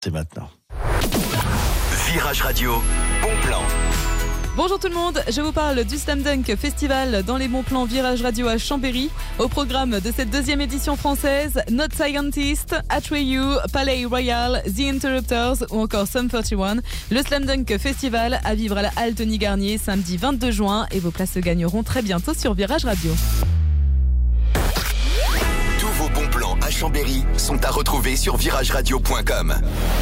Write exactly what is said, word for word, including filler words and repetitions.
C'est maintenant. Virage Radio, bon plan. Bonjour tout le monde, je vous parle du Slam Dunk Festival dans les bons plans Virage Radio à Chambéry. Au programme de cette deuxième édition française, Not Scientist, Atreyu, Palais Royal, The Interrupters ou encore Sum trente et un. Le Slam Dunk Festival à vivre à la halle Tony Garnier samedi vingt-deux juin et vos places se gagneront très bientôt sur Virage Radio. Tous vos bons plans à Chambéry sont à retrouver sur virage radio point com.